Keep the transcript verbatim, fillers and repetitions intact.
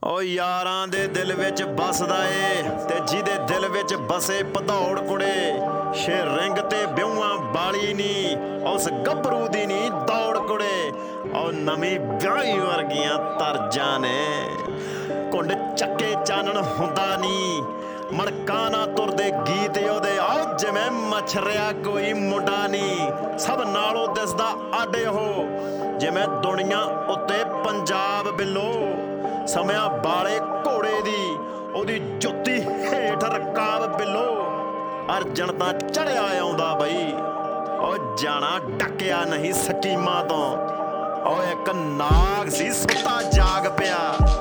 ਓ ਯਾਰਾਂ ਦੇ ਦਿਲ ਵਿੱਚ ਬਸਦਾ ਏ ਤੇ ਜਿਹਦੇ ਦਿਲ ਵਿੱਚ ਬਸੇ ਭਦੌੜ ਕੁੜੇ। ਸ਼ੇ ਰਿੰਗ ਤੇ ਵਿਊਆਂ ਬਾਲੀ ਨੀ ਉਸ ਗੱਭਰੂ ਦੀ ਨੀ ਦੌੜ ਕੁੜੇ। ਓ ਨਵੀਂ ਵਿਆਹੀ ਵਰਗੀਆਂ ਤਰਜਾਂ ਨੇ ਘੁੰਡ ਚੱਕੇ ਚਾਨਣ ਹੁੰਦਾ ਨੀ। ਮੜਕਾਂ ਨਾ ਤੁਰਦੇ ਗੀਤ ਉਹਦੇ ਆਓ ਜਿਵੇਂ ਮਛਰਿਆ ਕੋਈ ਮੁੰਡਾ ਨੀ। ਸਭ ਨਾਲੋਂ ਦਿਸਦਾ ਅੱਡ ਉਹ ਜਿਵੇਂ ਦੁਨੀਆ ਉੱਤੇ ਪੰਜਾਬ ਬਿੱਲੋ। ਸਮਿਆਂ ਬਾਲੇ ਘੋੜੇ ਦੀ ਉਹਦੀ ਜੁੱਤੀ ਹੇਠ ਰਕਾਬ ਬਿੱਲੋ। ਅਰਜਨ ਤਾਂ ਚੜਿਆ ਆਉਂਦਾ ਬਈ ਉਹ ਜਾਣਾ ਡੱਕਿਆ ਨਹੀਂ ਸਕੀਮਾਂ ਤੋਂ। ਉਹ ਇੱਕ ਨਾਗ ਸੀ ਸੁੱਤਾ ਜਾਗ ਪਿਆ।